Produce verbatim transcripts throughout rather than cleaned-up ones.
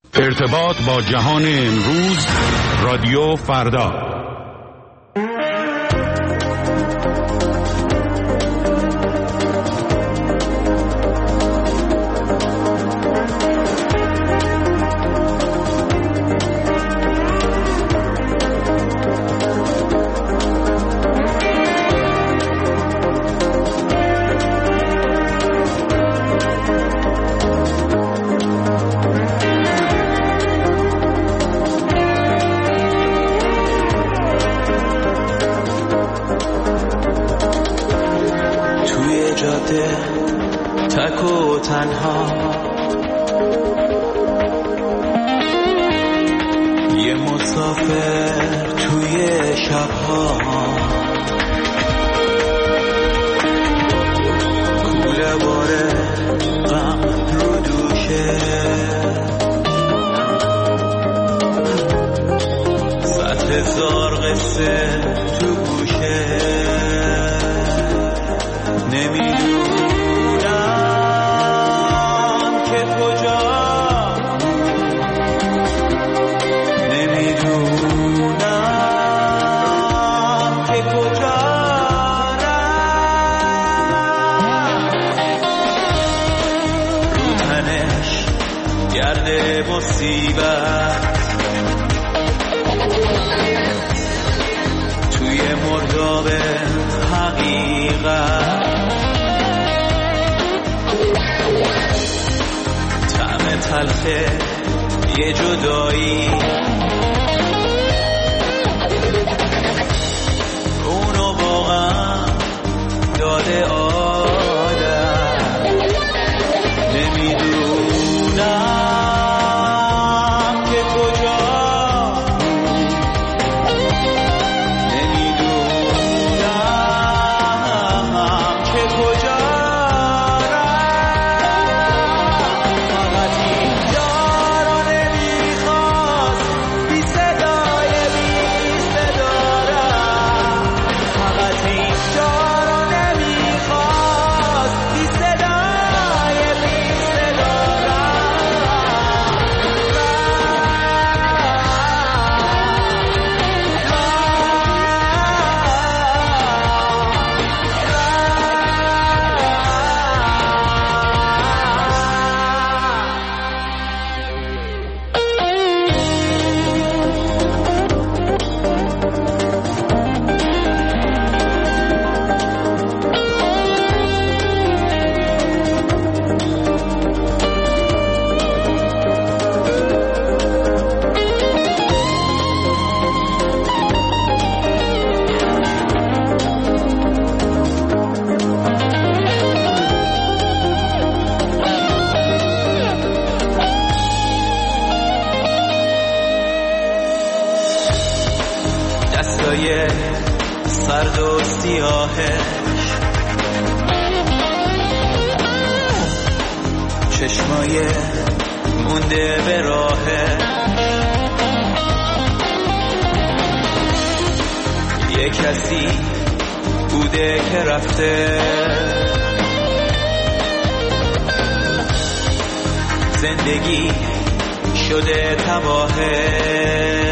ارتباط با جهان امروز، رادیو فردا. تک و تنها یه مسافر توی شبها، کوله باره غم رو دوشه، صد هزار قصه تو گوشه، نمیدونم که کجا، نمیدونم که کجا رو تنش گرد مصیبت، توی مرداب حقیقت، طعم تلخه یه جدایی، اونو واقعا داده آدم، نمیدونم که کجا، نمیدونم که کجا، دستای سرد و سیاهش، چشمای مونده به راهش، یه کسی بوده که رفته، زندگی شده تباهه،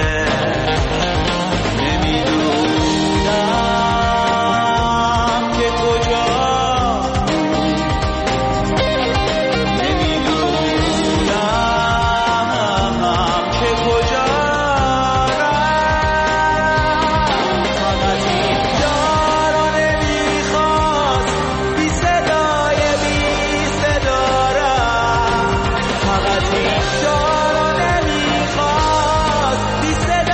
فقط این جا رو نمیخواست، بی صدا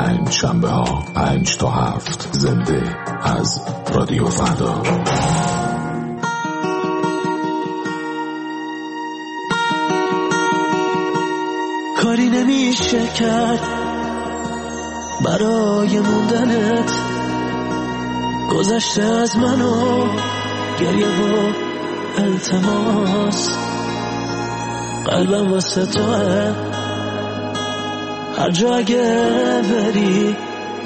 پنج شنبه ها پنج تا هفت زنده از رادیو فردا. کاری نمیشه کرد برای موندنت، گذشته از منو گریه و التماس، قلبم واسه توه هر جا اگه بری.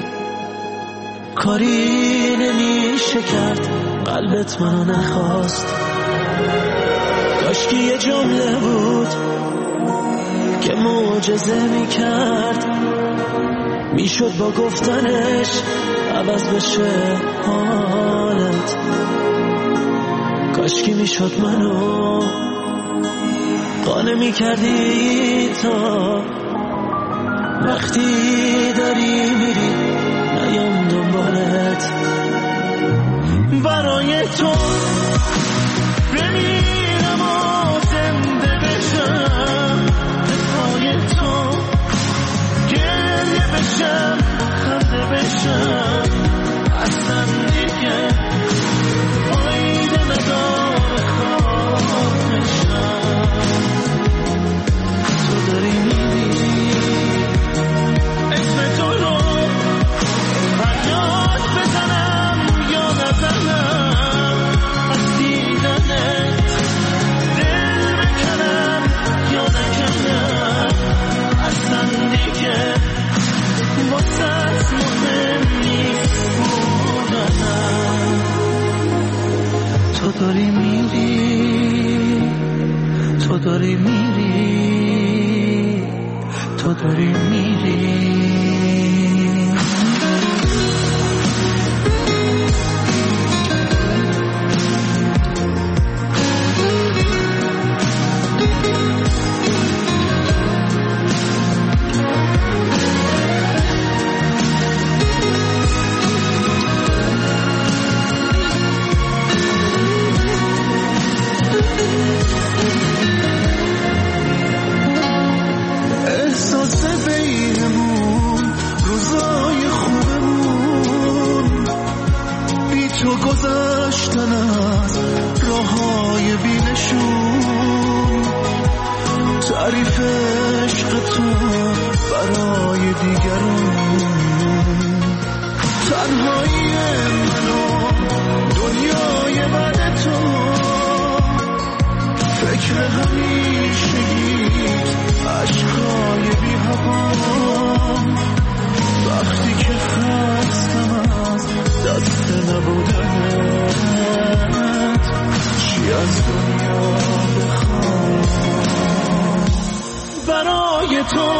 کاری نمیشه کرد قلبت منو نخواست، کاشکی یه جمله بود که معجزه میکرد، میشد با گفتنش عوض بشه حالت. کاشکی میشد منو قانع میکردی تا وقتی داری میری نیام دنبالت. برای تو بمیرم و زنده بشم، به پای تو گریه بشم خنده بشم، اصلا دیگه فایده نداره خواهشم. تو داری میری اسم تو رو فریاد بزنم یا نزنم، از دیدنت دل بکنم یا نکنم، اصلا دیگه واسه مهم نیست بودنم. تو داری میری، تو داری میری، تو داری میری. احساس بینمون روزای خوبمون، بی تو گذشتن از راه های بینشون، تعریف عشق تو برای دیگرون، تنهایی منو دنیای بعد تو، فکر همیشگیت عشقای بی هوام، وقتی که خستم از دست نبودنت، چی از دنیا بخوام. برای تو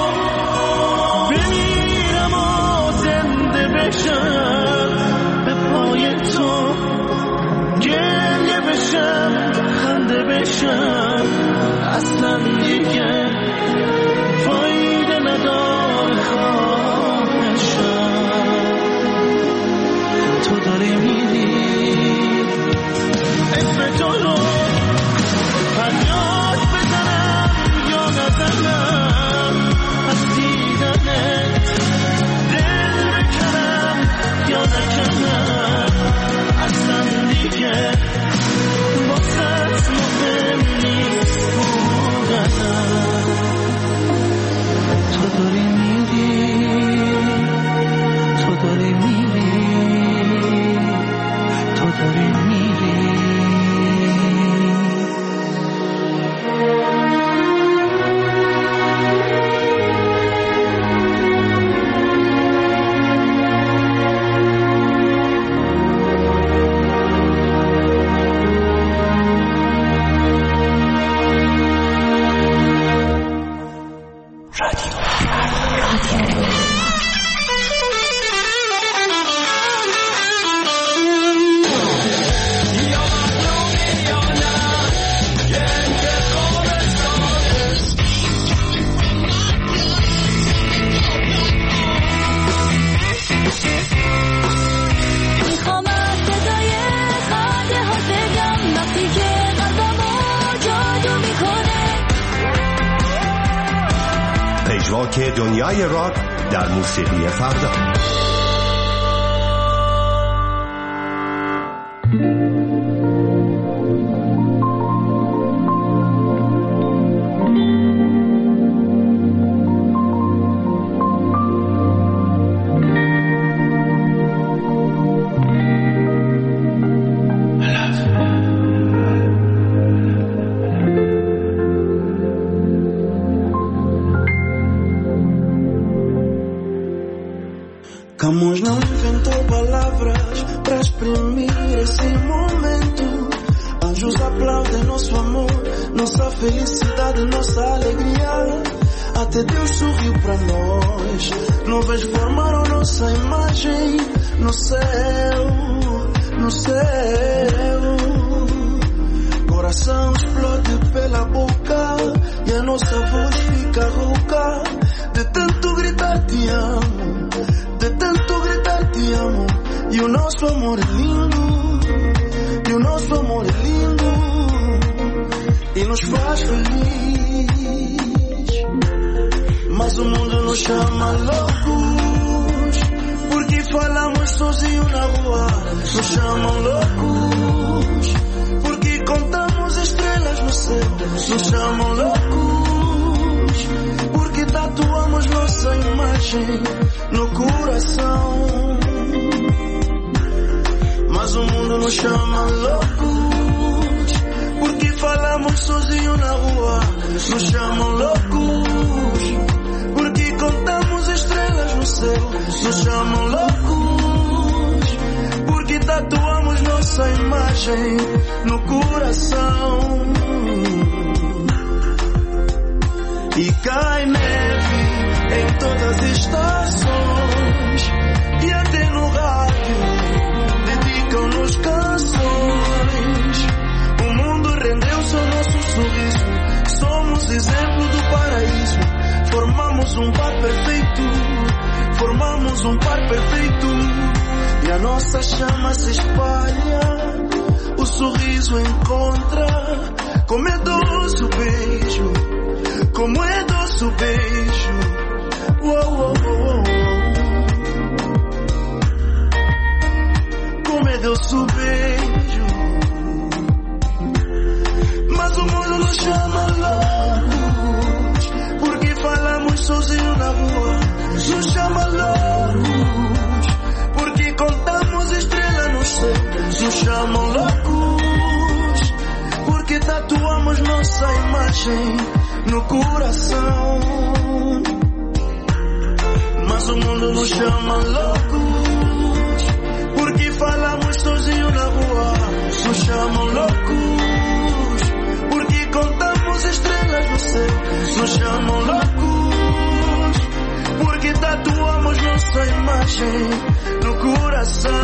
بمیرم و زنده بشم، به پای تو گریه بشم خنده بشم، اصلا دیگه فایده نداره خواهشم. تو داری میری اسم تو رو فریاد بزنم یا نزنم، از دیدنت دل بکنم یا نکنم، اصلا دیگه واسه مهم نیست بودنم. تو داری میری، تو داری میری، تو داری میری. پژواک دنیای راک در موسیقی فردا. Camões não inventou palavras para exprimir esse momento. Anjos aplaudem nosso amor, nossa felicidade, nossa alegria. Até Deus sorriu para nós. Nuvens formaram nossa imagem no céu, no céu. Coração explode pela boca e a nossa voz fica rouca de tanto gritar te amo. De tanto gritar te amo. E o nosso amor é lindo. E o nosso amor é lindo. E nos faz feliz. Mas o mundo nos chama loucos, porque falamos sozinho na rua. Nos chamam loucos, porque contamos estrelas no céu. Nos chamam loucos, porque tatuamos nossa imagem no coração. Mas o mundo nos chama loucos, porque falamos sozinho na rua. Nos chamam loucos, porque contamos estrelas no céu. Nos chamam loucos, porque tatuamos nossa imagem no coração. E cai neve em todas as estações, e até no rádio dedicam-nos canções. O mundo rendeu-se ao nosso sorriso. Somos exemplo do paraíso. Formamos um par perfeito. Formamos um par perfeito. E a nossa chama se espalha. O sorriso encontra. Como é doce o beijo. Como é doce o beijo. Uou, uou, uou. Como é doce o beijo. Mas o mundo nos chama loucos, porque falamos sozinho na rua. Nos chama loucos, porque contamos estrelas no céu. Nos chamam loucos, porque tatuamos nossa imagem no coração. Mas o mundo nos chama loucos, porque falamos sozinho na rua. Nos chamam loucos, porque contamos estrelas no céu. Nos chamam loucos, porque tatuamos nossa imagem no coração.